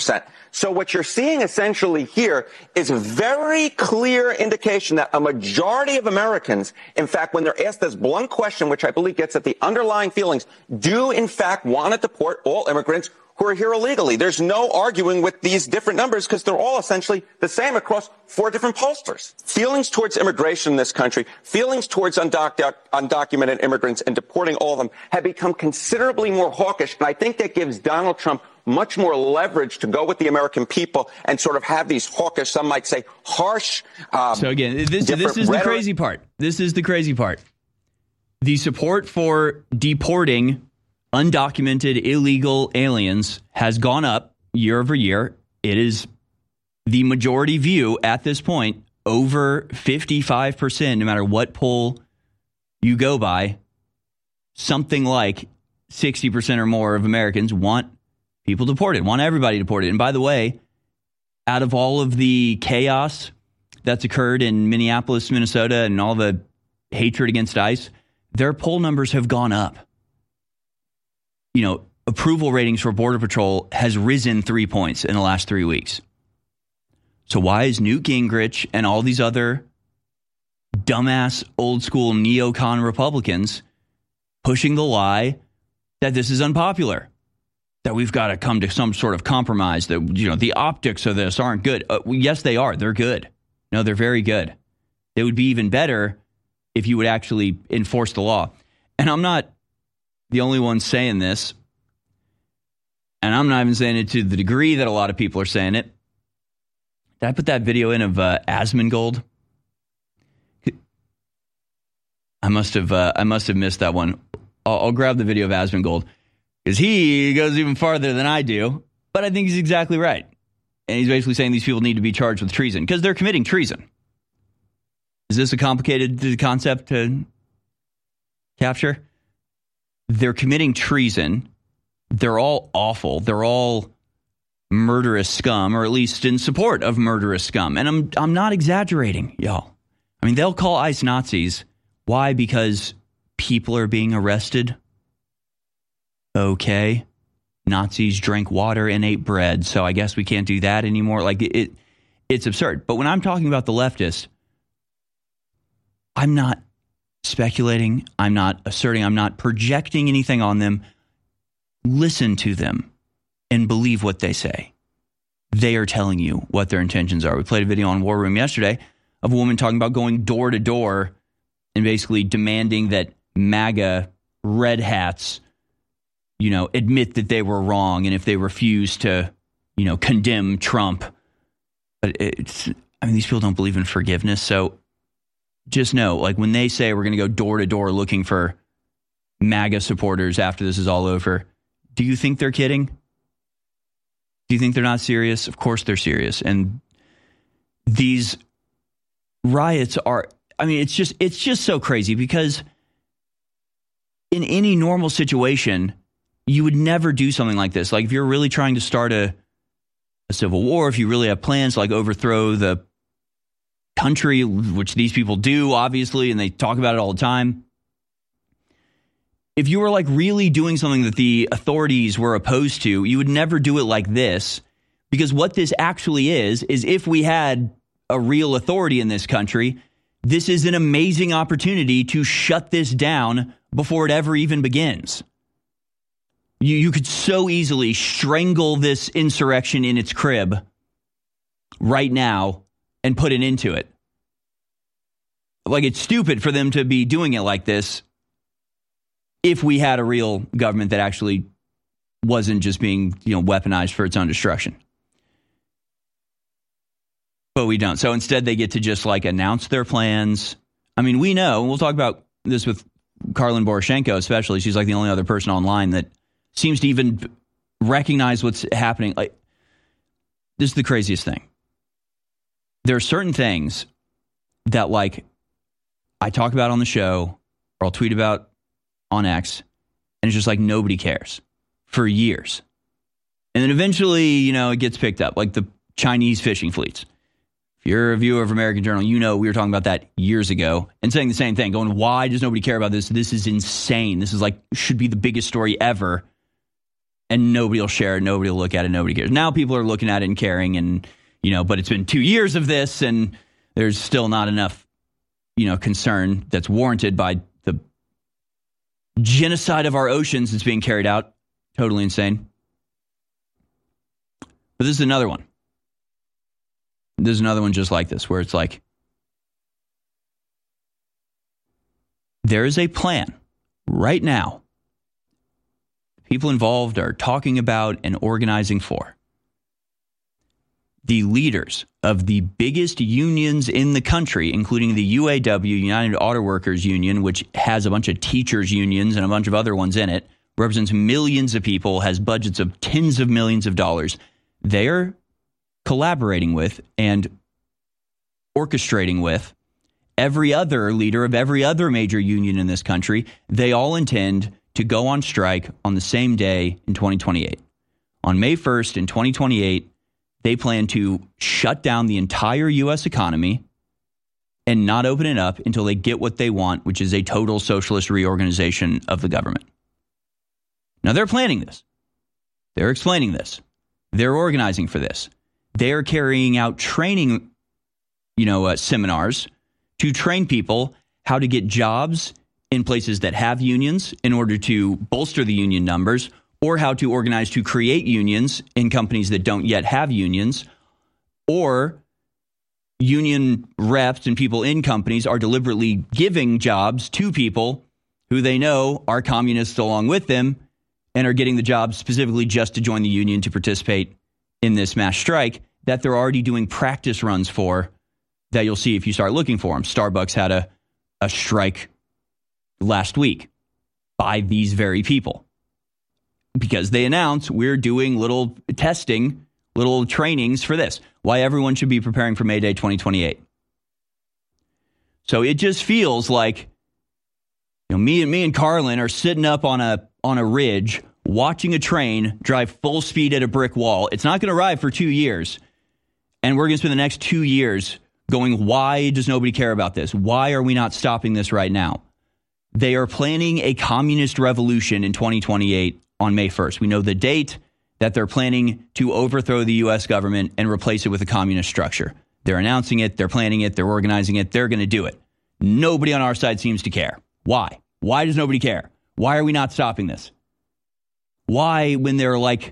So what you're seeing essentially here is a very clear indication that a majority of Americans, in fact, when they're asked this blunt question, which I believe gets at the underlying feelings, do in fact want to deport all immigrants who are here illegally. There's no arguing with these different numbers because they're all essentially the same across four different pollsters. Feelings towards immigration in this country, feelings towards undoc- undocumented immigrants and deporting all of them have become considerably more hawkish. And I think that gives Donald Trump much more leverage to go with the American people and sort of have these hawkish, some might say harsh. Um, so again, this, this is rhetoric. the crazy part. This is the crazy part. The support for deporting undocumented illegal aliens has gone up year over year. It is the majority view at this point, over fifty-five percent, no matter what poll you go by. Something like sixty percent or more of Americans want people deported, want everybody deported. And by the way, out of all of the chaos that's occurred in Minneapolis, Minnesota, and all the hatred against ICE, their poll numbers have gone up. You know, approval ratings for Border Patrol has risen three points in the last three weeks. So why is Newt Gingrich and all these other dumbass old school neocon Republicans pushing the lie that this is unpopular, that we've got to come to some sort of compromise, that, you know, the optics of this aren't good? Uh, yes, they are. They're good. No, they're very good. They would be even better if you would actually enforce the law. And I'm not the only one saying this, and I'm not even saying it to the degree that a lot of people are saying it. Did I put that video in of uh, Asmongold? I must have uh, I must have missed that one. I'll, I'll grab the video of Asmongold because he goes even farther than I do, but I think he's exactly right. And he's basically saying these people need to be charged with treason because they're committing treason. Is this a complicated concept to capture? They're committing treason. They're all awful. They're all murderous scum, or at least in support of murderous scum. And I'm I'm not exaggerating, y'all. I mean, they'll call ICE Nazis. Why? Because people are being arrested. Okay. Nazis drank water and ate bread, so I guess we can't do that anymore. Like, it, it it's absurd. But when I'm talking about the leftists, I'm not speculating, I'm not asserting, I'm not projecting anything on them. Listen to them and believe what they say. They are telling you what their intentions are. We played a video on War Room yesterday of a woman talking about going door to door and basically demanding that MAGA red hats, you know, admit that they were wrong, and if they refuse to, you know, condemn Trump. But it's, I mean, these people don't believe in forgiveness, so just know, like, when they say we're going to go door to door looking for MAGA supporters after this is all over, do you think they're kidding? Do you think they're not serious? Of course they're serious. And these riots are, I mean, it's just, it's just so crazy because in any normal situation, you would never do something like this. Like, if you're really trying to start a, a civil war, if you really have plans to, like, overthrow the country, which these people do, obviously, and they talk about it all the time. If you were, like, really doing something that the authorities were opposed to, you would never do it like this, because what this actually is, is if we had a real authority in this country, this is an amazing opportunity to shut this down before it ever even begins. You, you could so easily strangle this insurrection in its crib right now and put an end to it. Like, it's stupid for them to be doing it like this if we had a real government that actually wasn't just being, you know, weaponized for its own destruction. But we don't. So instead, they get to just, like, announce their plans. I mean, we know, and we'll talk about this with Karlin Poroshenko especially. She's, like, the only other person online that seems to even recognize what's happening. Like, this is the craziest thing. There are certain things that, like, I talk about on the show or I'll tweet about on X, and it's just like nobody cares for years. And then eventually, you know, it gets picked up, like the Chinese fishing fleets. If you're a viewer of American Journal, you know we were talking about that years ago and saying the same thing, going, why does nobody care about this? This is insane. This is like, should be the biggest story ever. and nobody will share it, nobody will look at it, nobody cares. Now people are looking at it and caring, and, you know, but it's been two years of this, and there's still not enough, you know, concern that's warranted by the genocide of our oceans that's being carried out. Totally insane. But this is another one. There's another one just like this, where it's like, there is a plan right now people involved are talking about and organizing for. The leaders of the biggest unions in the country, including the U A W, United Auto Workers Union, which has a bunch of teachers unions and a bunch of other ones in it, represents millions of people, has budgets of tens of millions of dollars. They're collaborating with and orchestrating with every other leader of every other major union in this country. They all intend to go on strike on the same day in twenty twenty-eight. On May first in twenty twenty-eight, they plan to shut down the entire U S economy and not open it up until they get what they want, which is a total socialist reorganization of the government. Now, they're planning this. They're explaining this. They're organizing for this. They're carrying out training, you know, uh, seminars to train people how to get jobs in places that have unions in order to bolster the union numbers, or how to organize to create unions in companies that don't yet have unions, or union reps and people in companies are deliberately giving jobs to people who they know are communists along with them and are getting the job specifically just to join the union to participate in this mass strike that they're already doing practice runs for, that you'll see if you start looking for them. Starbucks had a, a strike last week by these very people because they announced we're doing little testing, little trainings for this. Why everyone should be preparing for May Day twenty twenty-eight. So it just feels like, you know, me and me and Carlin are sitting up on a on a ridge watching a train drive full speed at a brick wall. It's not going to arrive for two years. And we're going to spend the next two years going, why does nobody care about this? Why are we not stopping this right now? They are planning a communist revolution in twenty twenty-eight on May first. We know the date that they're planning to overthrow the U S government and replace it with a communist structure. They're announcing it. They're planning it. They're organizing it. They're going to do it. Nobody on our side seems to care. Why? Why does nobody care? Why are we not stopping this? Why, when they're like,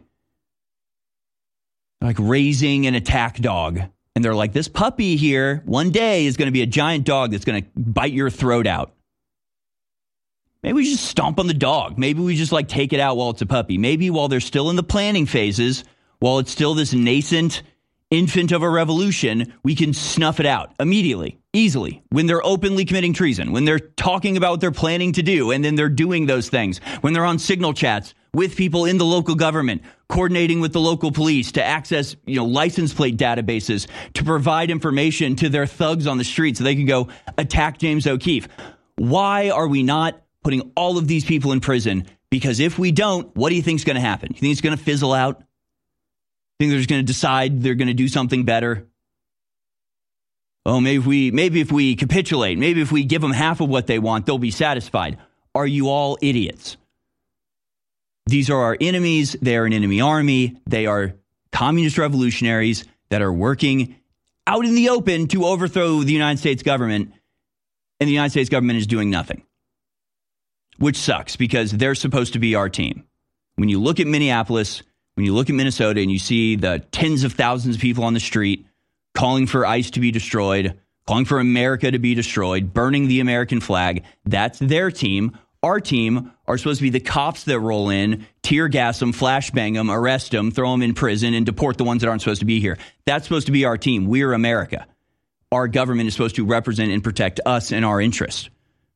like raising an attack dog, and they're like, this puppy here one day is going to be a giant dog that's going to bite your throat out. Maybe we just stomp on the dog. Maybe we just like take it out while it's a puppy. Maybe while they're still in the planning phases, while it's still this nascent infant of a revolution, we can snuff it out immediately, easily, when they're openly committing treason, when they're talking about what they're planning to do, and then they're doing those things, when they're on signal chats with people in the local government, coordinating with the local police to access, you know, license plate databases to provide information to their thugs on the street so they can go attack James O'Keefe. Why are we not putting all of these people in prison? Because if we don't, what do you think is going to happen? You think it's going to fizzle out? Think they're just going to decide they're going to do something better? Oh, maybe if we maybe if we capitulate, maybe if we give them half of what they want, they'll be satisfied. Are you all idiots? These are our enemies. They are an enemy army. They are communist revolutionaries that are working out in the open to overthrow the United States government, and the United States government is doing nothing, which sucks because they're supposed to be our team. When you look at Minneapolis, when you look at Minnesota and you see the tens of thousands of people on the street calling for ICE to be destroyed, calling for America to be destroyed, burning the American flag, that's their team. Our team are supposed to be the cops that roll in, tear gas them, flashbang them, arrest them, throw them in prison, and deport the ones that aren't supposed to be here. That's supposed to be our team. We're America. Our government is supposed to represent and protect us and our interests.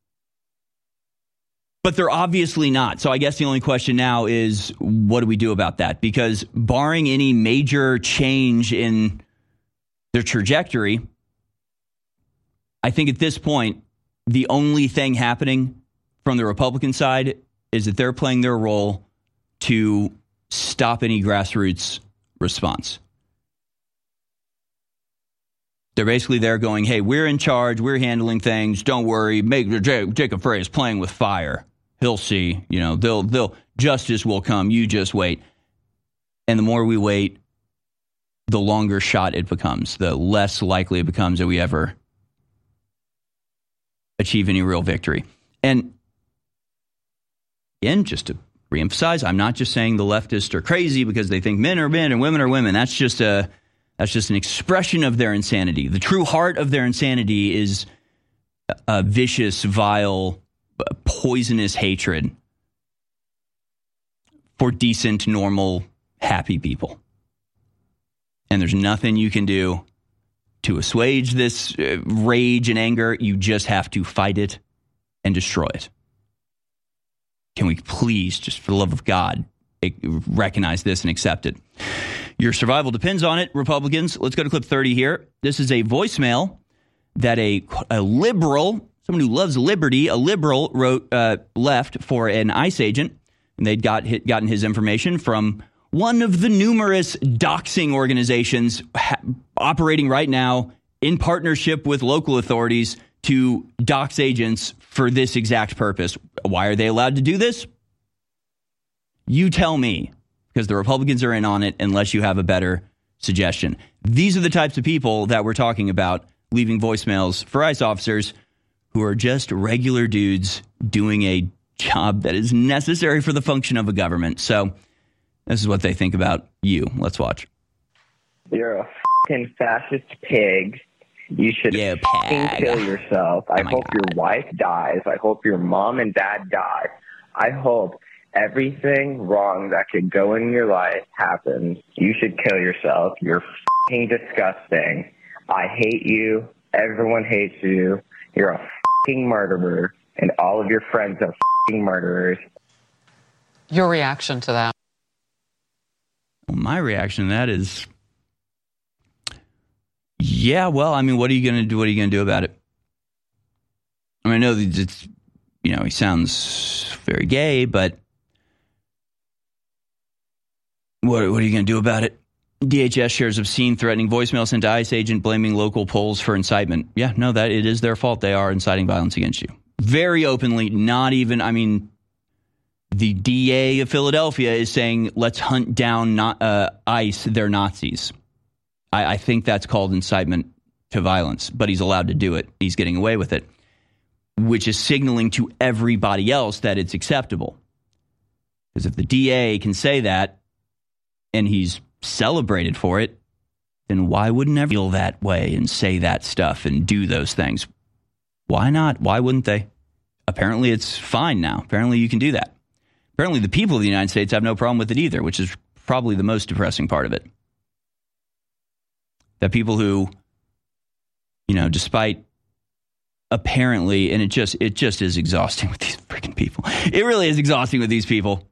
But they're obviously not. So I guess the only question now is, what do we do about that? Because barring any major change in their trajectory, I think at this point, the only thing happening from the Republican side is that they're playing their role to stop any grassroots response. They're basically there going, hey, we're in charge. We're handling things. Don't worry. Make Jacob Frey is playing with fire. He'll see, you know, they'll, they'll, justice will come. You just wait. And the more we wait, the longer shot it becomes, the less likely it becomes that we ever achieve any real victory. And again, just to reemphasize, I'm not just saying the leftists are crazy because they think men are men and women are women. That's just a that's just an expression of their insanity. The true heart of their insanity is a vicious, vile, poisonous hatred for decent, normal, happy people. And there's nothing you can do to assuage this uh, rage and anger. You just have to fight it and destroy it. Can we please, just for the love of God, recognize this and accept it? Your survival depends on it, Republicans. Let's go to clip thirty here. This is a voicemail that a, a liberal, someone who loves liberty, a liberal wrote uh, left for an ICE agent. And they'd got hit, gotten his information from one of the numerous doxing organizations ha- operating right now in partnership with local authorities to dox agents for this exact purpose. Why are they allowed to do this? You tell me, because the Republicans are in on it unless you have a better suggestion. These are the types of people that we're talking about leaving voicemails for ICE officers who are just regular dudes doing a job that is necessary for the function of a government. So this is what they think about you. Let's watch. You're a fucking fascist pig. You should yeah, fucking kill yourself. I oh hope God. your wife dies. I hope your mom and dad die. I hope everything wrong that could go in your life happens. You should kill yourself. You're fucking disgusting. I hate you. Everyone hates you. You're a fucking murderer. And all of your friends are fucking murderers. Your reaction to that? Well, my reaction to that is, yeah, well, I mean, what are you going to do? What are you going to do about it? I mean, I know that it's, you know, he sounds very gay, but what, what are you going to do about it? D H S shares obscene, threatening voicemail sent to ICE agent blaming local polls for incitement. Yeah, no, that it is their fault. They are inciting violence against you. Very openly, not even, I mean, the D A of Philadelphia is saying, let's hunt down not, uh, ICE, they're Nazis. I, I think that's called incitement to violence, but he's allowed to do it. He's getting away with it, which is signaling to everybody else that it's acceptable. Because if the D A can say that and he's celebrated for it, then why wouldn't everyone feel that way and say that stuff and do those things? Why not? Why wouldn't they? Apparently it's fine now. Apparently you can do that. Apparently the people of the United States have no problem with it either, which is probably the most depressing part of it. That people who, you know, despite apparently, and it just it just is exhausting with these freaking people. It really is exhausting with these people.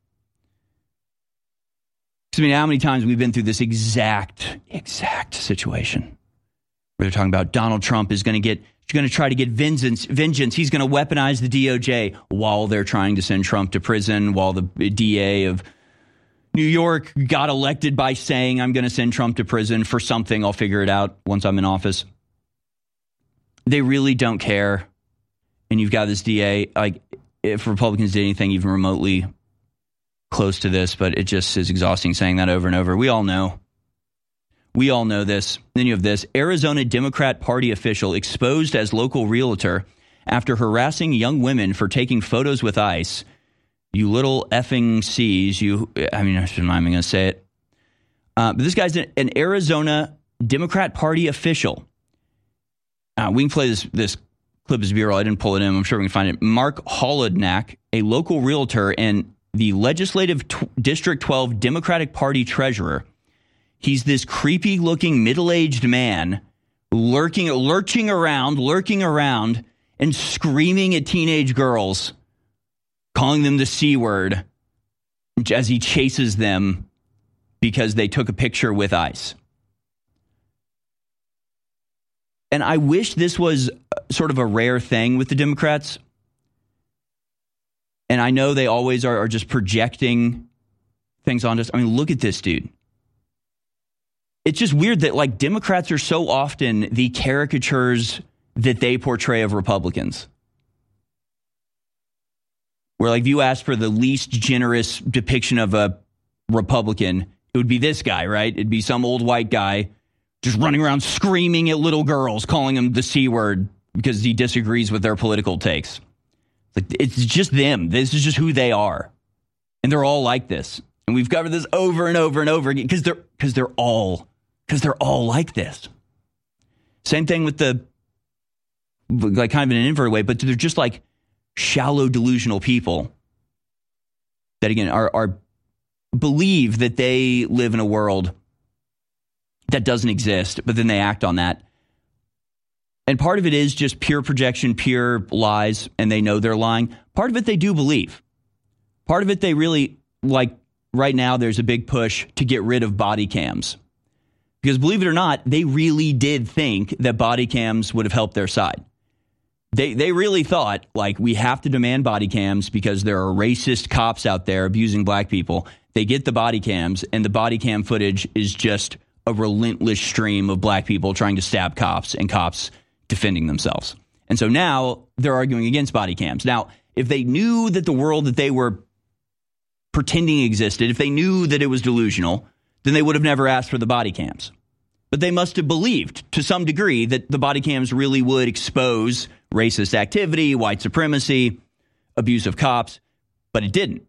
I mean, how many times we've been through this exact, exact situation where they're talking about Donald Trump is going to get, going to try to get vengeance, vengeance. He's going to weaponize the D O J while they're trying to send Trump to prison, while the D A of New York got elected by saying, I'm going to send Trump to prison for something. I'll figure it out once I'm in office. They really don't care. And you've got this D A, like, if Republicans did anything even remotely close to this, but it just is exhausting saying that over and over. We all know. We all know this. Then you have this. Arizona Democrat Party official exposed as local realtor after harassing young women for taking photos with ICE. You little effing C's. You, I mean, I'm not even going to say it. Uh, but this guy's an Arizona Democrat Party official. Uh, we can play this, this clip as B-roll. I didn't pull it in. I'm sure we can find it. Mark Holodnack, a local realtor and the Legislative t- District twelve Democratic Party treasurer. He's this creepy-looking middle-aged man lurking, lurching around, lurking around, and screaming at teenage girls, calling them the C word as he chases them because they took a picture with ICE. And I wish this was sort of a rare thing with the Democrats. And I know they always are, are just projecting things on us. I mean, look at this dude. It's just weird that, like, Democrats are so often the caricatures that they portray of Republicans. Where, like, if you ask for the least generous depiction of a Republican, it would be this guy, right? It'd be some old white guy just running around screaming at little girls, calling them the C word because he disagrees with their political takes. It's like, it's just them. This is just who they are. And they're all like this. And we've covered this over and over and over again because they're because they're all because they're all like this. Same thing with the like kind of in an inverted way, but they're just like shallow delusional people that again are are believe that they live in a world that doesn't exist, but then they act on that. And part of it is just pure projection, pure lies, and they know they're lying. Part of it they do believe. Part of it they really, like right now, there's a big push to get rid of body cams. Because believe it or not, they really did think that body cams would have helped their side. They they really thought, like, we have to demand body cams because there are racist cops out there abusing black people. They get the body cams, and the body cam footage is just a relentless stream of black people trying to stab cops and cops defending themselves. And so now they're arguing against body cams. Now, if they knew that the world that they were pretending existed, if they knew that it was delusional, then they would have never asked for the body cams. But they must have believed to some degree that the body cams really would expose racist activity, white supremacy, abuse of cops, but it didn't.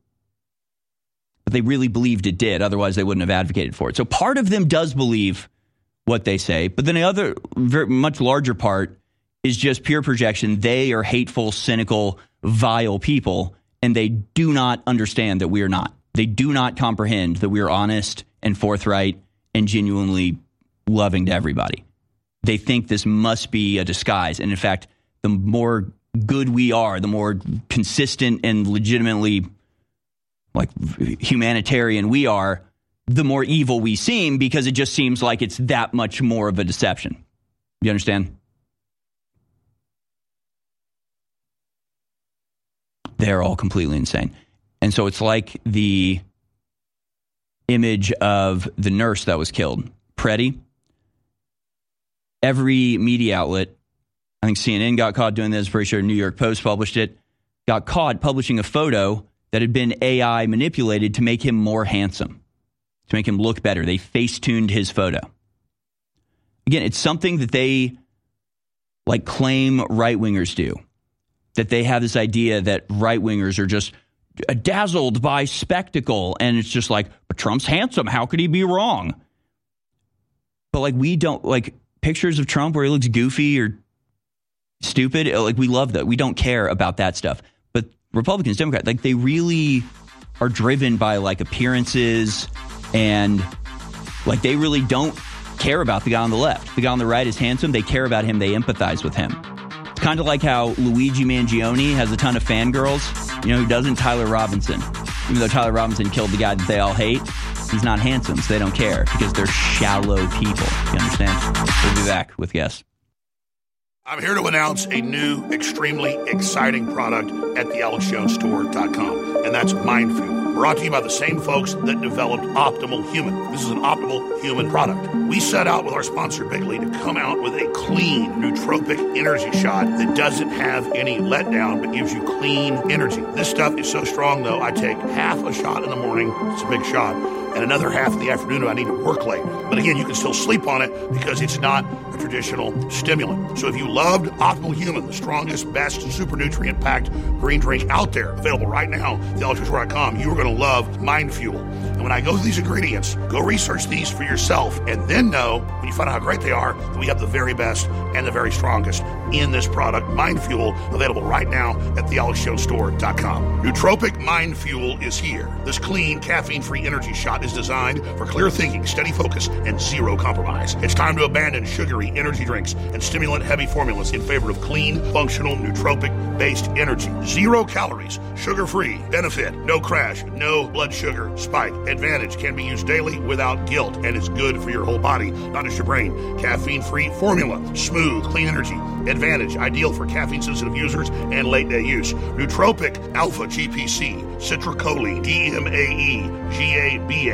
But they really believed it did. Otherwise, they wouldn't have advocated for it. So part of them does believe what they say. But then the other, very much larger part is just pure projection. They are hateful, cynical, vile people, and they do not understand that we are not. They do not comprehend that we are honest and forthright and genuinely loving to everybody. They think this must be a disguise. And in fact, the more good we are, the more consistent and legitimately like humanitarian we are, the more evil we seem, because it just seems like it's that much more of a deception. You understand? They're all completely insane. And so it's like the image of the nurse that was killed, Preddy. Every media outlet, I think C N N got caught doing this, pretty sure New York Post published it, got caught publishing a photo that had been A I manipulated to make him more handsome, to make him look better. They face-tuned his photo. Again, it's something that they like claim right-wingers do, that they have this idea that right-wingers are just dazzled by spectacle, and it's just like, but Trump's handsome, how could he be wrong? But like we don't, like pictures of Trump where he looks goofy or stupid, like we love that. We don't care about that stuff. But Republicans, Democrats, like they really are driven by like appearances, and like they really don't care about the guy on the left. The guy on the right is handsome. They care about him. They empathize with him. It's kind of like how Luigi Mangione has a ton of fangirls. You know who doesn't? Tyler Robinson. Even though Tyler Robinson killed the guy that they all hate, he's not handsome, so they don't care because they're shallow people. You understand? We'll be back with guests. I'm here to announce a new, extremely exciting product at the alex jones store dot com, and that's Mind Fuel. Brought to you by the same folks that developed Optimal Human. This is an Optimal Human product. We set out with our sponsor, Bigley, to come out with a clean, nootropic energy shot that doesn't have any letdown, but gives you clean energy. This stuff is so strong, though, I take half a shot in the morning, it's a big shot, and another half in the afternoon if I need to work late. But again, you can still sleep on it because it's not a traditional stimulant. So if you loved Optimal Human, the strongest, best, super nutrient-packed green drink out there, available right now at the alex jones store dot com, you are going to love Mind Fuel. And when I go through these ingredients, go research these for yourself, and then know, when you find out how great they are, that we have the very best and the very strongest in this product, Mind Fuel, available right now at the alex jones store dot com. Nootropic Mind Fuel is here. This clean, caffeine-free energy shot is designed for clear thinking, steady focus, and zero compromise. It's time to abandon sugary energy drinks and stimulant-heavy formulas in favor of clean, functional, nootropic-based energy. Zero calories, sugar-free, benefit, no crash, no blood sugar spike. Advantage can be used daily without guilt, and it's good for your whole body, not just your brain. Caffeine-free formula, smooth, clean energy. Advantage, ideal for caffeine-sensitive users and late-day use. Nootropic Alpha G P C, Citricholine, D M A E, G A B A,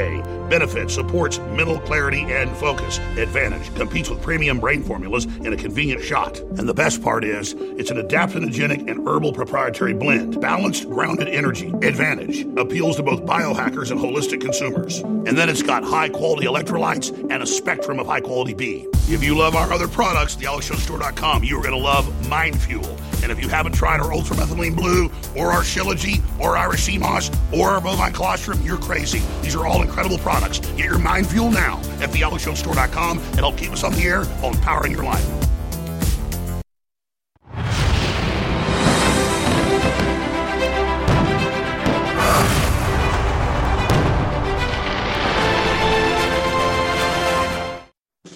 benefits, supports mental clarity and focus. Advantage competes with premium brain formulas in a convenient shot. And the best part is, it's an adaptogenic and herbal proprietary blend. Balanced, grounded energy. Advantage appeals to both biohackers and holistic consumers. And then it's got high-quality electrolytes and a spectrum of high-quality B. If you love our other products, the alex jones store dot com, you are going to love Mind Fuel. And if you haven't tried our ultramethylene blue or our Shilajit or Irish sea moss or our bovine colostrum, you're crazy. These are all incredible products. Get your Mind Fuel now at the alex jones store dot com and help keep us on the air on Powering Your Life.